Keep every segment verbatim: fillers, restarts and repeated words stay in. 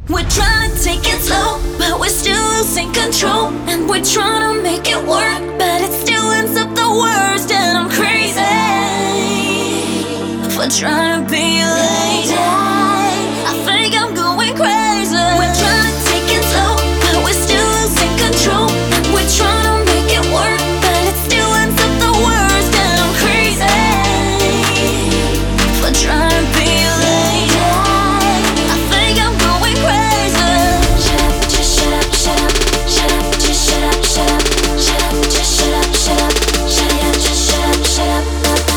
We're trying to take it slow, but we're still losing control. And we're trying to make it work, but it still ends up the worst. And I'm crazy for trying to be lazy. I think I'm going crazy. We're trying to take it slow, but we're still losing control. And we're trying to make it work, but it still ends up the worst. And I'm crazy for trying to be lazy. I think I'm going crazy. Shut up, just shut up, shut up, shut up, just shut up, shut up, shut up, just shut up, shut up, shut up, just shut up, shut up.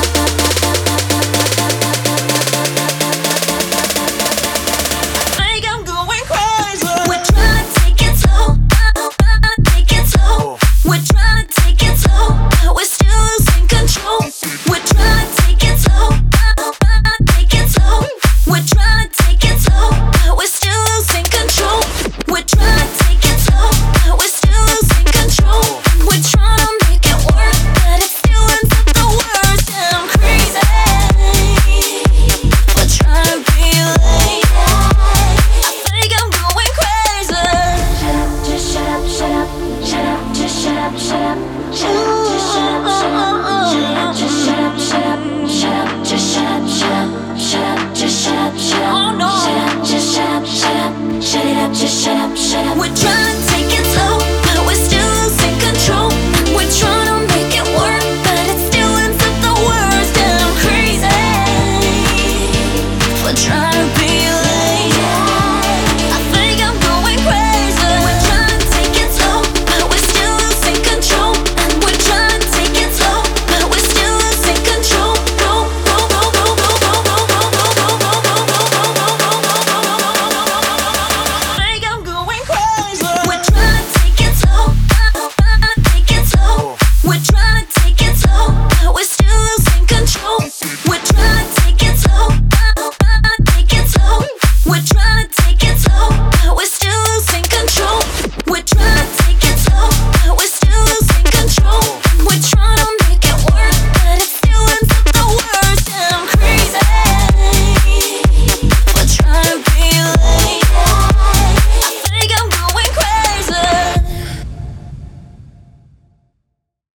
I think I'm going crazy. We're trying to take it slow, take it slow. We're trying to take it slow, but we're still losing control. We're trying to take it slow, take it slow. We're trying to take it slow, but we're still losing control. We're trying to take it slow, but we're still losing control. We're trying to make it work, but it still ends up the worst. And I'm crazy for trying to be lazy. I think I'm going crazy. Shut up, just shut up, shut up, shut up, just shut up, shut up, shut up, just shut up, shut up, shut up, just shut up, shut up, shut up, just shut up, shut up, shut up, just shut up, shut up, oh no, shut up, just shut up, shut up, shut it up, just shut up, shut up. We're trying